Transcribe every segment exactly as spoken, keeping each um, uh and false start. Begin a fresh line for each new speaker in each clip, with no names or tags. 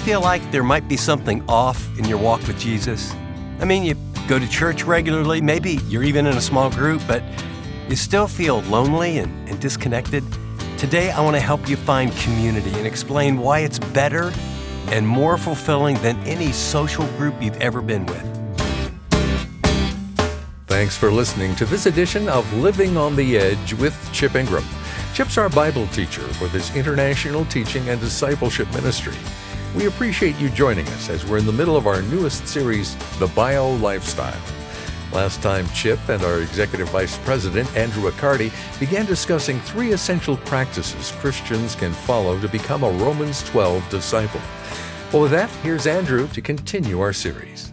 feel like there might be something off in your walk with Jesus? I mean, you go to church regularly, maybe you're even in a small group, but you still feel lonely and, and disconnected? Today, I want to help you find community and explain why it's better and more fulfilling than any social group you've ever been with.
Thanks for listening to this edition of Living on the Edge with Chip Ingram. Chip's our Bible teacher for this international teaching and discipleship ministry. We appreciate you joining us as we're in the middle of our newest series, The Bio Lifestyle. Last time, Chip and our Executive Vice President, Andrew Accardi, began discussing three essential practices Christians can follow to become a Romans twelve disciple. Well, with that, here's Andrew to continue our series.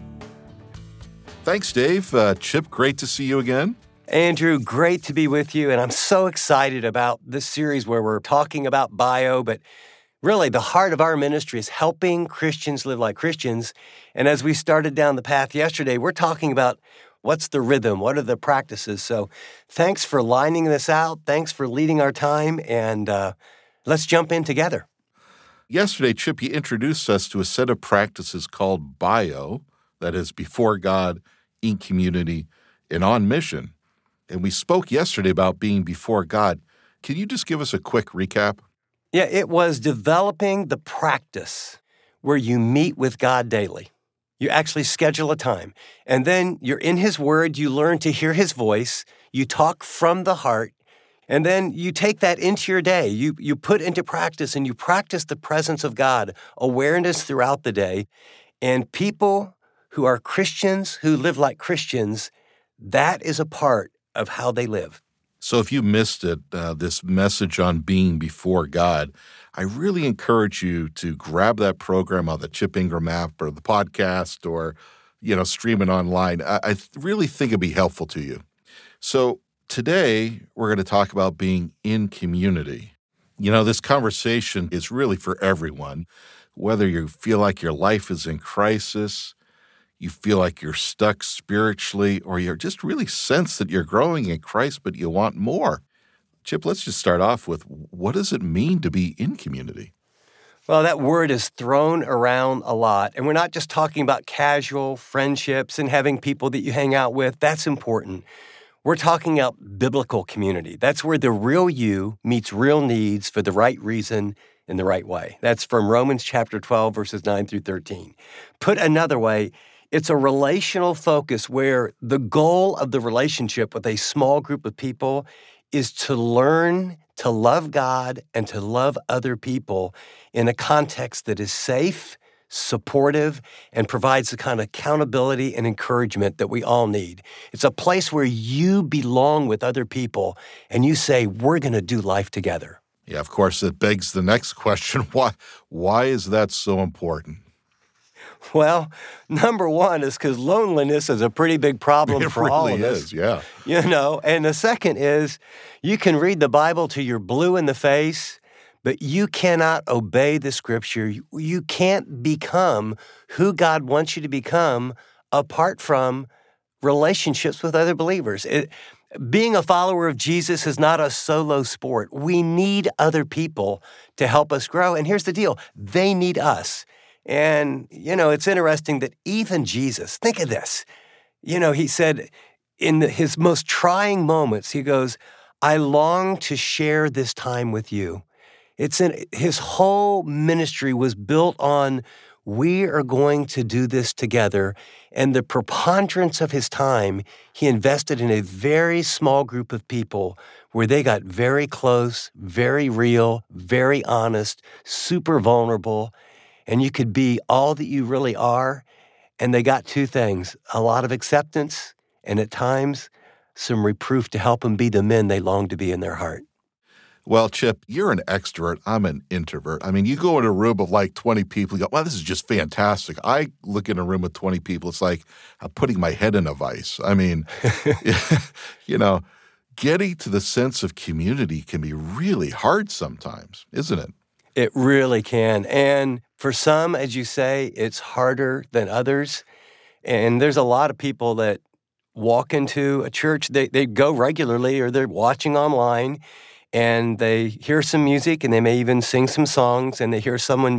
Thanks, Dave. Uh, Chip, great to see you again.
Andrew, great to be with you, and I'm so excited about this series where we're talking about bio, but really the heart of our ministry is helping Christians live like Christians. And as we started down the path yesterday, we're talking about what's the rhythm, what are the practices. So thanks for lining this out, thanks for leading our time, and uh, let's jump in together.
Yesterday, Chip, you introduced us to a set of practices called bio, that is, before God, in community, and on mission. And we spoke yesterday about being before God. Can you just give us a quick recap?
Yeah, it was developing the practice where you meet with God daily. You actually schedule a time, and then you're in His Word, you learn to hear His voice, you talk from the heart, and then you take that into your day. You, you put into practice, and you practice the presence of God, awareness throughout the day, and people who are Christians, who live like Christians, that is a part of how they live.
So if you missed it, uh, this message on being before God, I really encourage you to grab that program on the Chip Ingram app or the podcast or, you know, stream it online. I, I really think it'd be helpful to you. So today we're going to talk about being in community. You know, this conversation is really for everyone, whether you feel like your life is in crisis, you feel like you're stuck spiritually, or you just really sense that you're growing in Christ, but you want more. Chip, let's just start off with, what does it mean to be in community?
Well, that word is thrown around a lot, and we're not just talking about casual friendships and having people that you hang out with. That's important. We're talking about biblical community. That's where the real you meets real needs for the right reason in the right way. That's from Romans chapter twelve, verses nine through thirteen. Put another way, it's a relational focus where the goal of the relationship with a small group of people is to learn to love God and to love other people in a context that is safe, supportive, and provides the kind of accountability and encouragement that we all need. It's a place where you belong with other people and you say, we're going to do life together.
Yeah, of course, it begs the next question. Why, why is that so important?
Well, number one is because loneliness is a pretty big problem
it
for
really
all of us.
Is, yeah.
You know, and the second is you can read the Bible till you're blue in the face, but you cannot obey the Scripture. You, you can't become who God wants you to become apart from relationships with other believers. It, being a follower of Jesus is not a solo sport. We need other people to help us grow. And here's the deal. They need us. And, you know, it's interesting that even Jesus, think of this, you know, he said in the, his most trying moments, he goes, I long to share this time with you. It's in his whole ministry was built on, we are going to do this together. And the preponderance of his time, he invested in a very small group of people where they got very close, very real, very honest, super vulnerable. And you could be all that you really are. And they got two things, a lot of acceptance and at times some reproof to help them be the men they long to be in their heart.
Well, Chip, you're an extrovert. I'm an introvert. I mean, you go in a room of like twenty people, you go, wow, this is just fantastic. I look in a room with twenty people, it's like I'm putting my head in a vice. I mean, you know, getting to the sense of community can be really hard sometimes, isn't it?
It really can. And for some, as you say, it's harder than others. And there's a lot of people that walk into a church, they, they go regularly or they're watching online and they hear some music and they may even sing some songs and they hear someone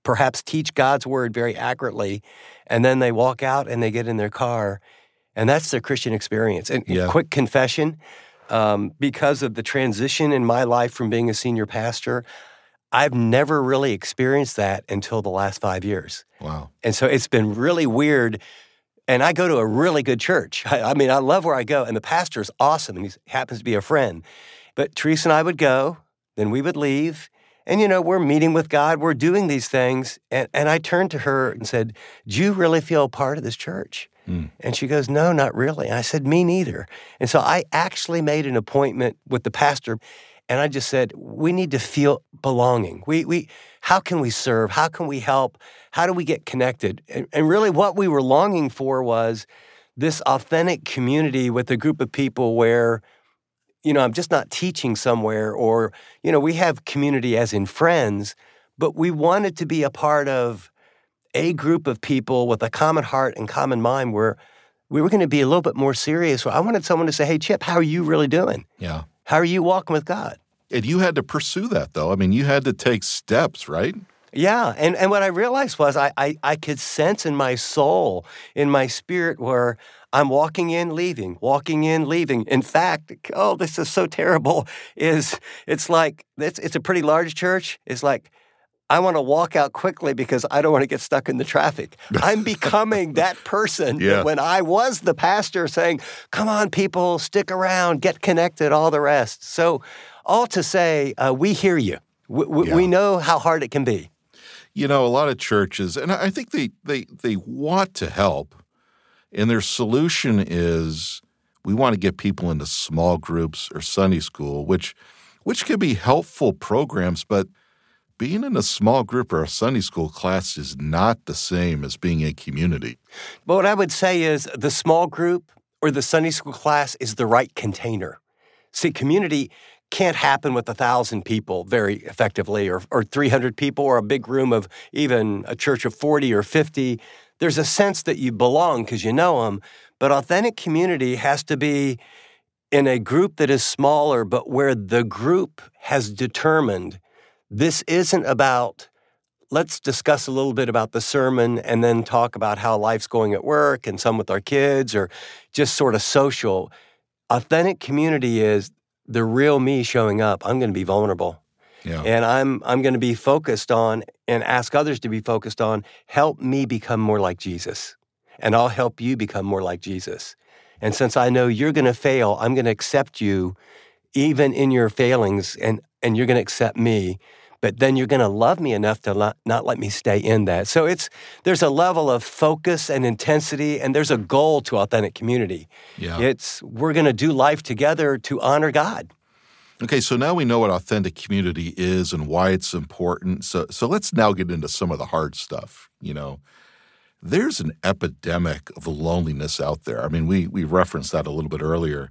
perhaps teach God's word very accurately, and then they walk out and they get in their car, and that's their Christian experience. And
Yeah.
quick confession, um, because of the transition in my life from being a senior pastor, I've never really experienced that until the last five years.
Wow.
And so it's been really weird. And I go to a really good church. I, I mean, I love where I go, and the pastor is awesome, and he happens to be a friend. But Teresa and I would go, then we would leave, and, you know, we're meeting with God, we're doing these things, and, and I turned to her and said, do you really feel a part of this church?
Mm.
And she goes, no, not really. And I said, me neither. And so I actually made an appointment with the pastor, and I just said, we need to feel belonging. We, we, how can we serve? How can we help? How do we get connected? And, and really what we were longing for was this authentic community with a group of people where, you know, I'm just not teaching somewhere or, you know, we have community as in friends, but we wanted to be a part of a group of people with a common heart and common mind where we were going to be a little bit more serious. I wanted someone to say, hey, Chip, how are you really doing?
Yeah.
How are you walking with God?
And you had to pursue that, though. I mean, you had to take steps, right?
Yeah, and, and what I realized was I, I I could sense in my soul, in my spirit, where I'm walking in, leaving, walking in, leaving. In fact, oh, this is so terrible, is it's like, it's, it's a pretty large church. It's like, I want to walk out quickly because I don't want to get stuck in the traffic. I'm becoming that person
Yeah.
that when I was the pastor saying, come on, people, stick around, get connected, all the rest. So all to say, uh, we hear you. We, we,
Yeah.
we know how hard it can be.
You know, a lot of churches, and I think they they they want to help, and their solution is we want to get people into small groups or Sunday school, which which can be helpful programs, but being in a small group or a Sunday school class is not the same as being a community.
But what I would say is the small group or the Sunday school class is the right container. See, community can't happen with a thousand people very effectively or, or three hundred people or a big room of even a church of forty or fifty. There's a sense that you belong because you know them, but authentic community has to be in a group that is smaller, but where the group has determined this isn't about, let's discuss a little bit about the sermon and then talk about how life's going at work and some with our kids or just sort of social. Authentic community is the real me showing up. I'm going to be vulnerable.
Yeah.
And I'm I'm going to be focused on and ask others to be focused on, help me become more like Jesus. And I'll help you become more like Jesus. And since I know you're going to fail, I'm going to accept you even in your failings, and, and you're going to accept me. But then you're going to love me enough to not, not let me stay in that. So it's there's a level of focus and intensity, and there's a goal to authentic community.
Yeah.
It's we're going to do life together to honor God.
Okay, so now we know what authentic community is and why it's important. So so let's now get into some of the hard stuff, you know. There's an epidemic of loneliness out there. I mean, we we referenced that a little bit earlier.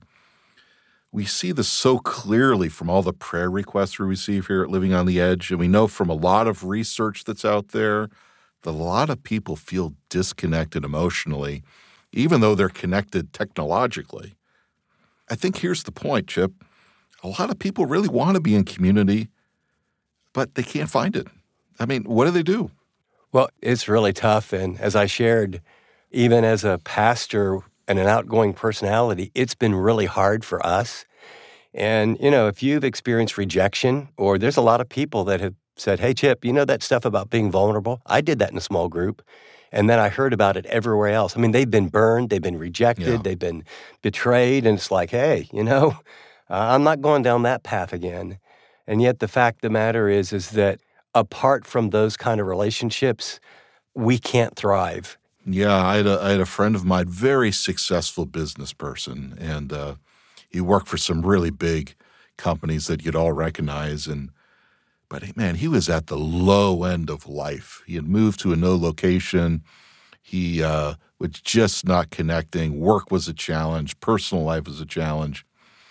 We see this so clearly from all the prayer requests we receive here at Living on the Edge, and we know from a lot of research that's out there that a lot of people feel disconnected emotionally, even though they're connected technologically. I think here's the point, Chip. A lot of people really want to be in community, but they can't find it. I mean, what do they do?
Well, it's really tough. And as I shared, even as a pastor and an outgoing personality, it's been really hard for us. And, you know, if you've experienced rejection, or there's a lot of people that have said, hey, Chip, you know that stuff about being vulnerable? I did that in a small group. And then I heard about it everywhere else. I mean, they've been burned, they've been rejected,
Yeah.
they've been betrayed. And it's like, hey, you know, uh, I'm not going down that path again. And yet the fact of the matter is, is that apart from those kind of relationships, we can't thrive.
Yeah, I had a, I had a friend of mine, very successful business person, and uh, he worked for some really big companies that you'd all recognize. And but hey, man, he was at the low end of life. He had moved to a no location. He uh, was just not connecting. Work was a challenge. Personal life was a challenge.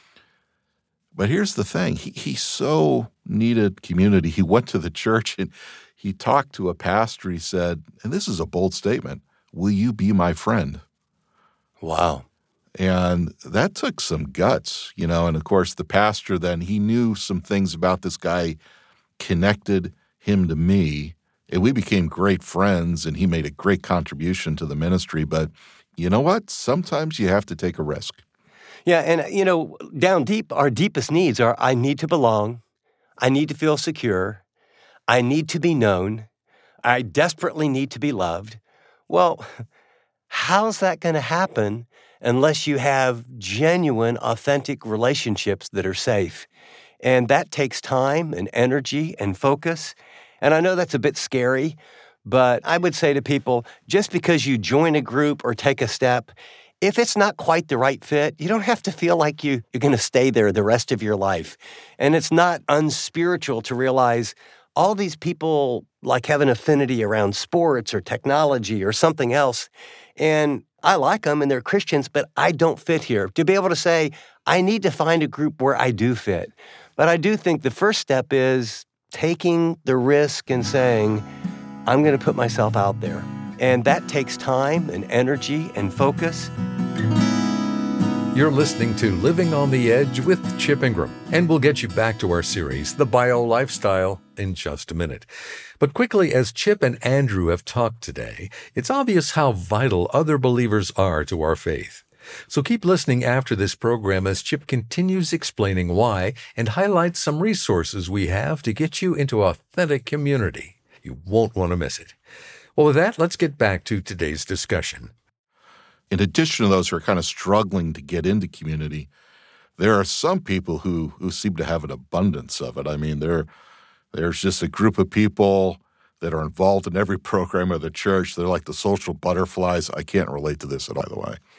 But here's the thing. He, he so needed community. He went to the church and he talked to a pastor. He said, and this is a bold statement, will you be my friend?
Wow.
And that took some guts, you know. And of course, the pastor then, he knew some things about this guy, connected him to me, and we became great friends, and he made a great contribution to the ministry. But you know what? Sometimes you have to take a risk.
Yeah, and you know, down deep, our deepest needs are I need to belong, I need to feel secure, I need to be known, I desperately need to be loved. Well, how's that going to happen unless you have genuine, authentic relationships that are safe? And that takes time and energy and focus. And I know that's a bit scary, but I would say to people, just because you join a group or take a step, if it's not quite the right fit, you don't have to feel like you, you're going to stay there the rest of your life. And it's not unspiritual to realize all these people like have an affinity around sports or technology or something else. And I like them and they're Christians, but I don't fit here. To be able to say, I need to find a group where I do fit. But I do think the first step is taking the risk and saying, I'm going to put myself out there. And that takes time and energy and focus.
You're listening to Living on the Edge with Chip Ingram, and we'll get you back to our series, The Bio Lifestyle, in just a minute. But quickly, as Chip and Andrew have talked today, it's obvious how vital other believers are to our faith. So keep listening after this program as Chip continues explaining why and highlights some resources we have to get you into authentic community. You won't want to miss it. Well, with that, let's get back to today's discussion.
In addition to those who are kind of struggling to get into community, there are some people who, who seem to have an abundance of it. I mean, there, there's just a group of people that are involved in every program of the church. They're like the social butterflies. I can't relate to this, by the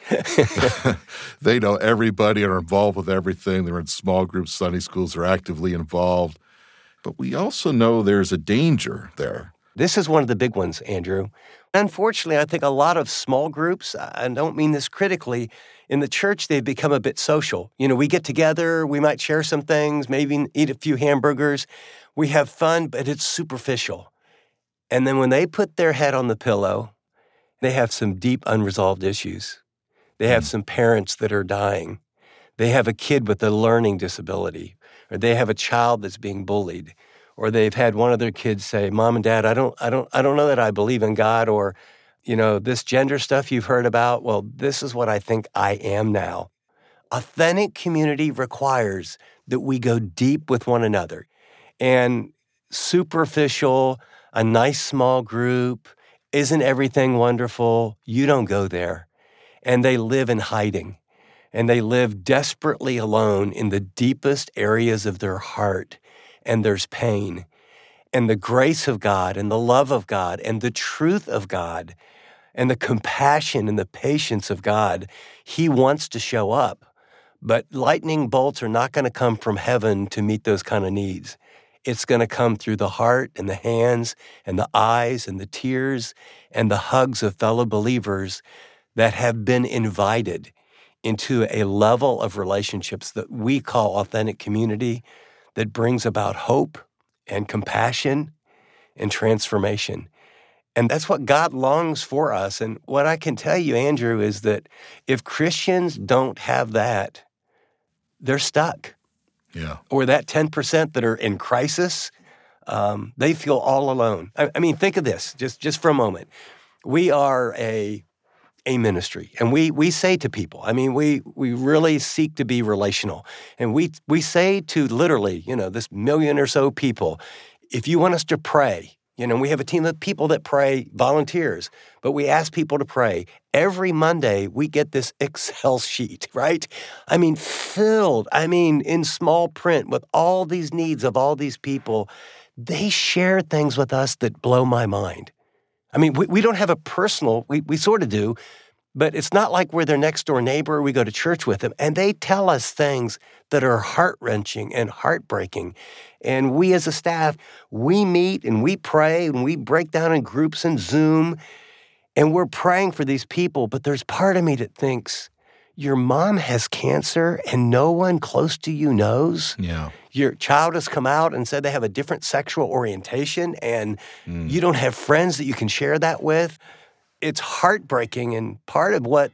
way. They know everybody and are involved with everything. They're in small groups, Sunday schools. They're actively involved. But we also know there's a danger there.
This is one of the big ones, Andrew. Unfortunately, I think a lot of small groups, I don't mean this critically, in the church, they've become a bit social. You know, we get together, we might share some things, maybe eat a few hamburgers. We have fun, but it's superficial. And then when they put their head on the pillow, they have some deep unresolved issues. They have some parents that are dying. They have a kid with a learning disability, or they have a child that's being bullied, or they've had one of their kids say, "Mom and Dad, I don't, I don't, I don't know that I believe in God," or, you know, this gender stuff you've heard about. Well, this is what I think I am now. Authentic community requires that we go deep with one another, and superficial, a nice small group, isn't everything wonderful? You don't go there. And they live in hiding. And they live desperately alone in the deepest areas of their heart. And there's pain. And the grace of God and the love of God and the truth of God and the compassion and the patience of God, He wants to show up. But lightning bolts are not going to come from heaven to meet those kind of needs. It's going to come through the heart and the hands and the eyes and the tears and the hugs of fellow believers that have been invited into a level of relationships that we call authentic community that brings about hope and compassion and transformation. And that's what God longs for us. And what I can tell you, Andrew, is that if Christians don't have that, they're stuck.
Yeah.
Or that ten percent that are in crisis, um, they feel all alone. I, I mean, think of this, just, just for a moment. We are a a ministry, and we we say to people, I mean, we we really seek to be relational. And we we say to literally, you know, this million or so people, if you want us to pray, you know, we have a team of people that pray, volunteers, but we ask people to pray. Every Monday, we get this Excel sheet, right? I mean, filled, I mean, in small print with all these needs of all these people. They share things with us that blow my mind. I mean, we, we don't have a personal, we, we sort of do, but it's not like we're their next door neighbor. We go to church with them, and they tell us things that are heart-wrenching and heartbreaking. And we as a staff, we meet and we pray and we break down in groups and Zoom, and we're praying for these people. But there's part of me that thinks, your mom has cancer and no one close to you knows.
Yeah.
Your child has come out and said they have a different sexual orientation, and mm. you don't have friends that you can share that with. It's heartbreaking. And part of what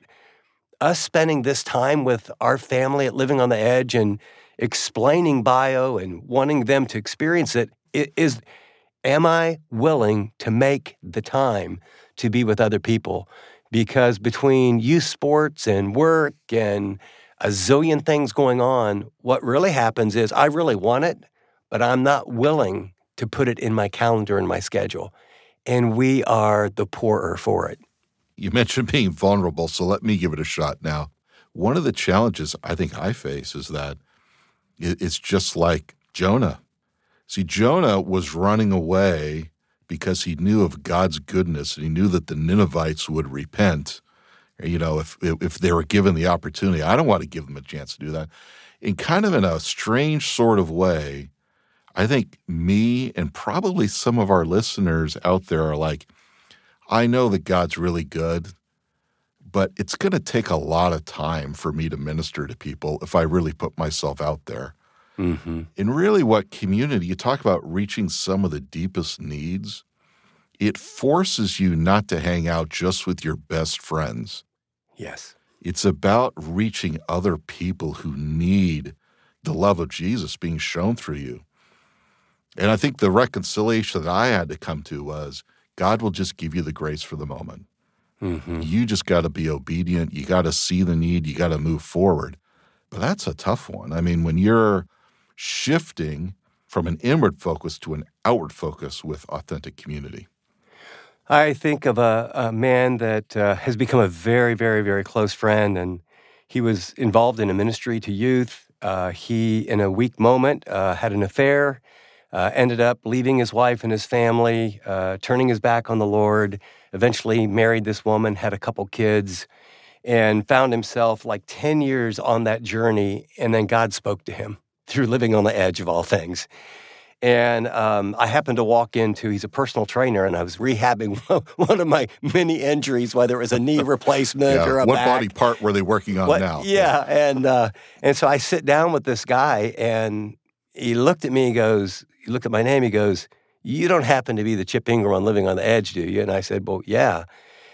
us spending this time with our family at Living on the Edge and explaining bio and wanting them to experience it is Am I willing to make the time to be with other people? Because between youth sports and work and a zillion things going on, what really happens is I really want it, but I'm not willing to put it in my calendar and my schedule. And we are the poorer for it.
You mentioned being vulnerable, so let me give it a shot now. One of the challenges I think I face is that it's just like Jonah. See, Jonah was running away because he knew of God's goodness and he knew that the Ninevites would repent. You know, if if they were given the opportunity, I don't want to give them a chance to do that. In kind of in a strange sort of way, I think me and probably some of our listeners out there are like, I know that God's really good, but it's going to take a lot of time for me to minister to people if I really put myself out there.
Mm-hmm.
And really what community, you talk about reaching some of the deepest needs, it forces you not to hang out just with your best friends.
Yes.
It's about reaching other people who need the love of Jesus being shown through you. And I think the reconciliation that I had to come to was God will just give you the grace for the moment.
Mm-hmm.
You just got to be obedient. You got to see the need. You got to move forward. But that's a tough one. I mean, when you're shifting from an inward focus to an outward focus with authentic community.
I think of a, a man that uh, has become a very, very, very close friend, and he was involved in a ministry to youth. Uh, he, in a weak moment, uh, had an affair, uh, ended up leaving his wife and his family, uh, turning his back on the Lord, eventually married this woman, had a couple kids, and found himself like ten years on that journey, and then God spoke to him through living on the edge of all things. And um, I happened to walk into, he's a personal trainer, and I was rehabbing one of my many injuries, whether it was a knee replacement
yeah.
or a
what
back.
What body part were they working on
what,
now?
Yeah, yeah. and uh, and so I sit down with this guy, and he looked at me, he goes, he looked at my name, he goes, you don't happen to be the Chip Ingram on Living on the Edge, do you? And I said, well, yeah.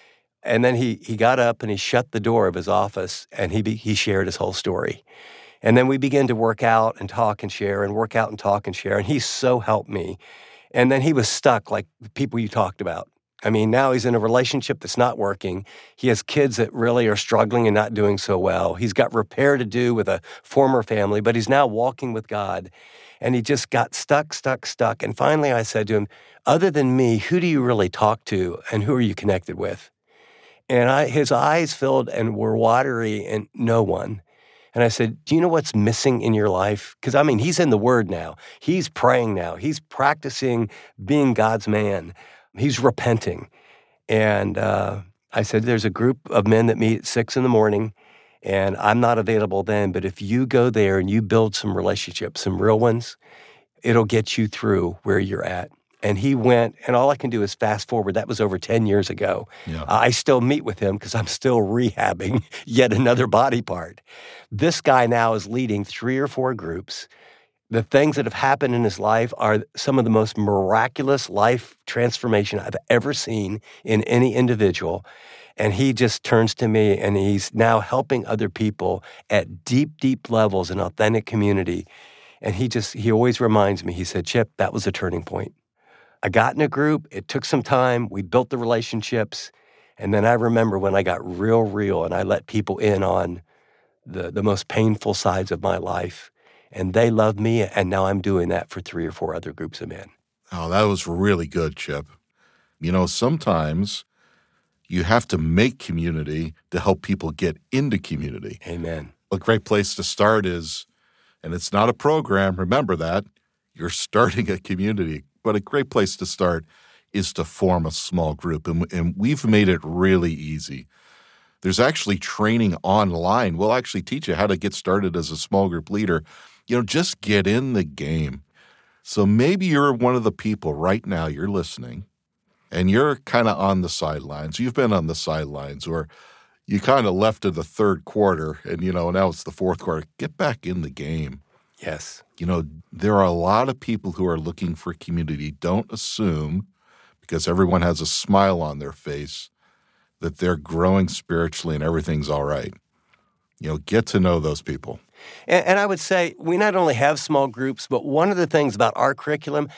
And then he he got up and he shut the door of his office, and he be, he shared his whole story. And then we began to work out and talk and share and work out and talk and share. And he so helped me. And then he was stuck like the people you talked about. I mean, now he's in a relationship that's not working. He has kids that really are struggling and not doing so well. He's got repair to do with a former family, but he's now walking with God. And he just got stuck, stuck, stuck. And finally I said to him, other than me, who do you really talk to and who are you connected with? And I, his eyes filled and were watery and no one. And I said, do you know what's missing in your life? Because, I mean, he's in the Word now. He's praying now. He's practicing being God's man. He's repenting. And uh, I said, there's a group of men that meet at six in the morning, and I'm not available then. But if you go there and you build some relationships, some real ones, it'll get you through where you're at. And he went, and all I can do is fast forward. That was over ten years ago.
Yeah.
Uh, I still meet with him because I'm still rehabbing yet another body part. This guy now is leading three or four groups. The things that have happened in his life are some of the most miraculous life transformation I've ever seen in any individual. And he just turns to me, and he's now helping other people at deep, deep levels in authentic community. And he just, he always reminds me, he said, Chip, that was a turning point. I got in a group, it took some time, we built the relationships, and then I remember when I got real, real, and I let people in on the, the most painful sides of my life, and they loved me, and now I'm doing that for three or four other groups of men.
Oh, that was really good, Chip. You know, sometimes you have to make community to help people get into community.
Amen.
A great place to start is, and it's not a program, remember that, you're starting a community. But a great place to start is to form a small group. And, and we've made it really easy. There's actually training online. We'll actually teach you how to get started as a small group leader. You know, just get in the game. So maybe you're one of the people right now, you're listening, and you're kind of on the sidelines. You've been on the sidelines, or you kind of left in the third quarter, and, you know, now it's the fourth quarter. Get back in the game.
Yes.
You know, there are a lot of people who are looking for community. Don't assume, because everyone has a smile on their face, that they're growing spiritually and everything's all right. You know, get to know those people.
And, and I would say we not only have small groups, but one of the things about our curriculum,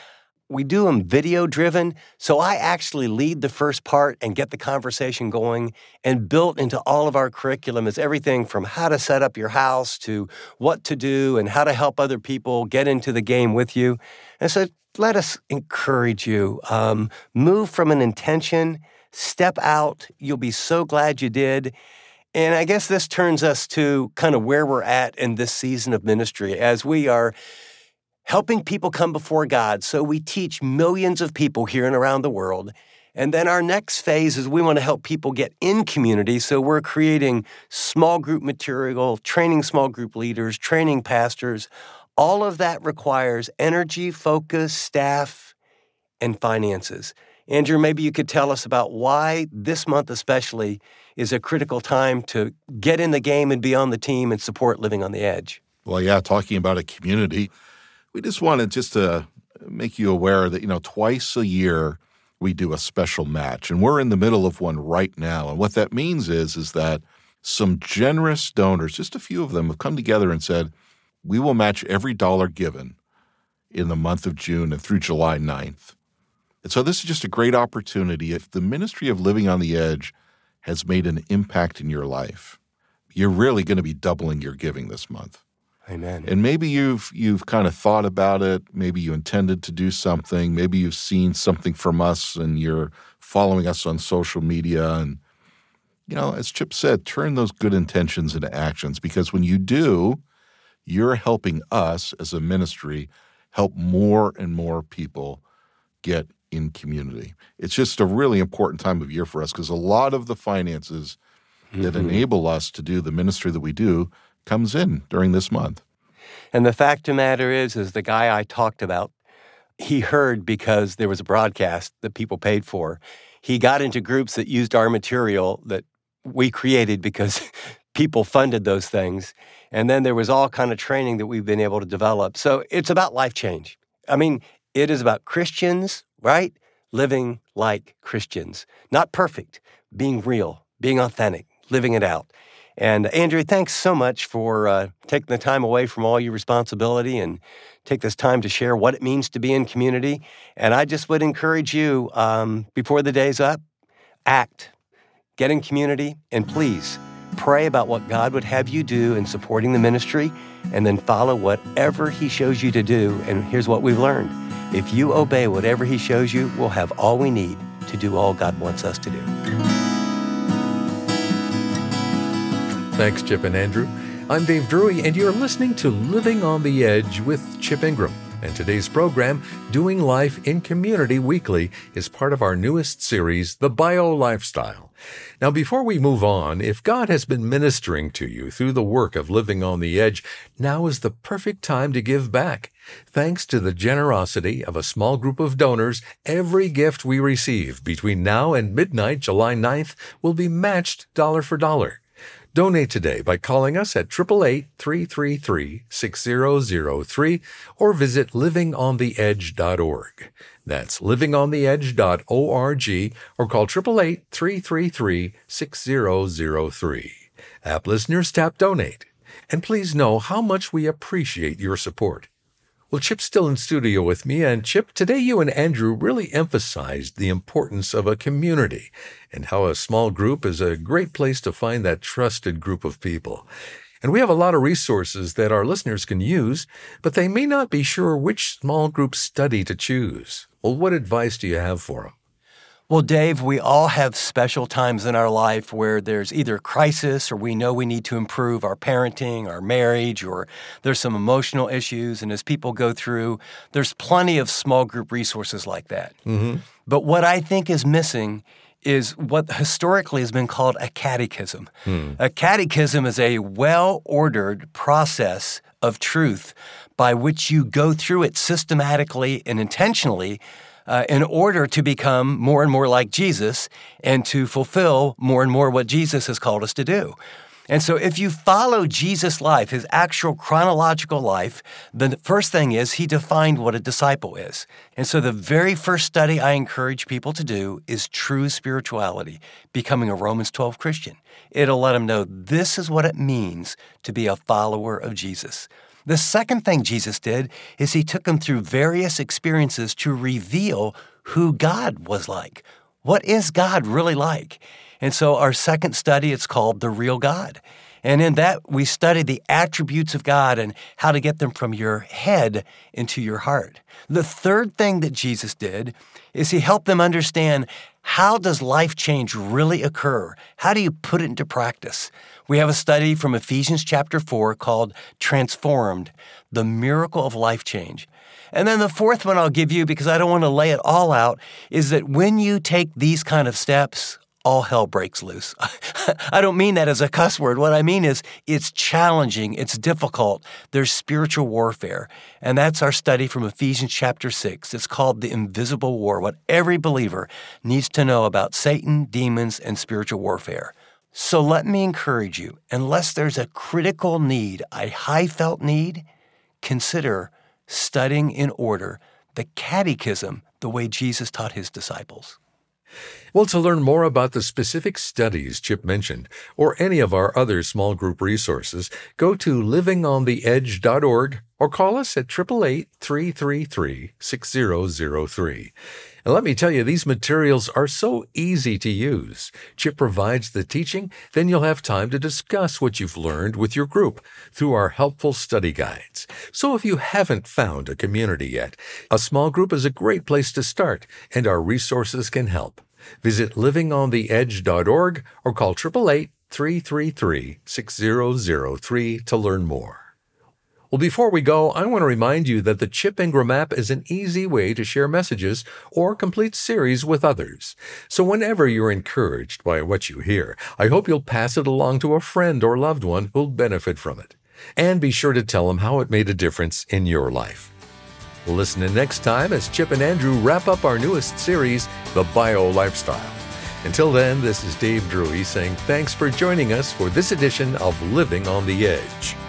we do them video driven. So I actually lead the first part and get the conversation going. And built into all of our curriculum is everything from how to set up your house to what to do and how to help other people get into the game with you. And so let us encourage you. Um, move from an intention, step out. You'll be so glad you did. And I guess this turns us to kind of where we're at in this season of ministry as we are helping people come before God. So we teach millions of people here and around the world. And then our next phase is we want to help people get in community. So we're creating small group material, training small group leaders, training pastors. All of that requires energy, focus, staff, and finances. Andrew, maybe you could tell us about why this month especially is a critical time to get in the game and be on the team and support Living on the Edge.
Well, yeah, talking about a community, we just wanted just to make you aware that, you know, twice a year we do a special match, and we're in the middle of one right now. And what that means is, is that some generous donors, just a few of them, have come together and said, we will match every dollar given in the month of June and through July ninth. And so this is just a great opportunity. If the ministry of Living on the Edge has made an impact in your life, you're really going to be doubling your giving this month.
Amen.
And maybe you've you've kind of thought about it. Maybe you intended to do something. Maybe you've seen something from us and you're following us on social media. And, you know, as Chip said, turn those good intentions into actions, because when you do, you're helping us as a ministry help more and more people get in community. It's just a really important time of year for us because a lot of the finances mm-hmm. that enable us to do the ministry that we do comes in during this month.
And the fact of the matter is, is the guy I talked about, he heard because there was a broadcast that people paid for. He got into groups that used our material that we created because people funded those things. And then there was all kind of training that we've been able to develop. So it's about life change. I mean, it is about Christians, right? Living like Christians. Not perfect, being real, being authentic, living it out. And Andrew, thanks so much for uh, taking the time away from all your responsibility and take this time to share what it means to be in community. And I just would encourage you, um, before the day's up, act, get in community, and please pray about what God would have you do in supporting the ministry, and then follow whatever He shows you to do. And here's what we've learned. If you obey whatever He shows you, we'll have all we need to do all God wants us to do.
Thanks, Chip and Andrew. I'm Dave Drury, and you're listening to Living on the Edge with Chip Ingram. And today's program, Doing Life in Community Weekly, is part of our newest series, The Bio Lifestyle. Now, before we move on, if God has been ministering to you through the work of Living on the Edge, now is the perfect time to give back. Thanks to the generosity of a small group of donors, every gift we receive between now and midnight, July ninth, will be matched dollar for dollar. Donate today by calling us at eight eight eight, three three three, six zero zero three or visit living on the edge dot org. That's living on the edge dot org or call eight eight eight, three three three, six zero zero three. App listeners, tap donate. And please know how much we appreciate your support. Well, Chip's still in studio with me, and Chip, today you and Andrew really emphasized the importance of a community and how a small group is a great place to find that trusted group of people. And we have a lot of resources that our listeners can use, but they may not be sure which small group study to choose. Well, what advice do you have for them?
Well, Dave, we all have special times in our life where there's either a crisis or we know we need to improve our parenting, our marriage, or there's some emotional issues. And as people go through, there's plenty of small group resources like that. Mm-hmm. But what I think is missing is what historically has been called a catechism. Hmm. A catechism is a well-ordered process of truth by which you go through it systematically and intentionally Uh, in order to become more and more like Jesus and to fulfill more and more what Jesus has called us to do. And so if you follow Jesus' life, his actual chronological life, the first thing is he defined what a disciple is. And so the very first study I encourage people to do is true spirituality, becoming a Romans twelve Christian. It'll let them know this is what it means to be a follower of Jesus. The second thing Jesus did is he took them through various experiences to reveal who God was like. What is God really like? And so our second study, it's called The Real God. And in that, we study the attributes of God and how to get them from your head into your heart. The third thing that Jesus did is he helped them understand, how does life change really occur? How do you put it into practice? We have a study from Ephesians chapter four called Transformed, the Miracle of Life Change. And then the fourth one I'll give you, because I don't want to lay it all out, is that when you take these kind of steps, all hell breaks loose. I don't mean that as a cuss word. What I mean is it's challenging, it's difficult, there's spiritual warfare. And that's our study from Ephesians chapter six. It's called The Invisible War, what every believer needs to know about Satan, demons, and spiritual warfare. So let me encourage you, unless there's a critical need, a high felt need, consider studying in order the catechism the way Jesus taught his disciples.
Well, to learn more about the specific studies Chip mentioned, or any of our other small group resources, go to living on the edge dot org or call us at eight eight eight, three three three, six zero zero three. And let me tell you, these materials are so easy to use. Chip provides the teaching, then you'll have time to discuss what you've learned with your group through our helpful study guides. So if you haven't found a community yet, a small group is a great place to start, and our resources can help. Visit living on the edge dot org or call eight eight eight, three three three, six zero zero three to learn more. Well, before we go, I want to remind you that the Chip Ingram app is an easy way to share messages or complete series with others. So whenever you're encouraged by what you hear, I hope you'll pass it along to a friend or loved one who'll benefit from it. And be sure to tell them how it made a difference in your life. Listen in next time as Chip and Andrew wrap up our newest series, The Bio Lifestyle. Until then, this is Dave Drury saying thanks for joining us for this edition of Living on the Edge.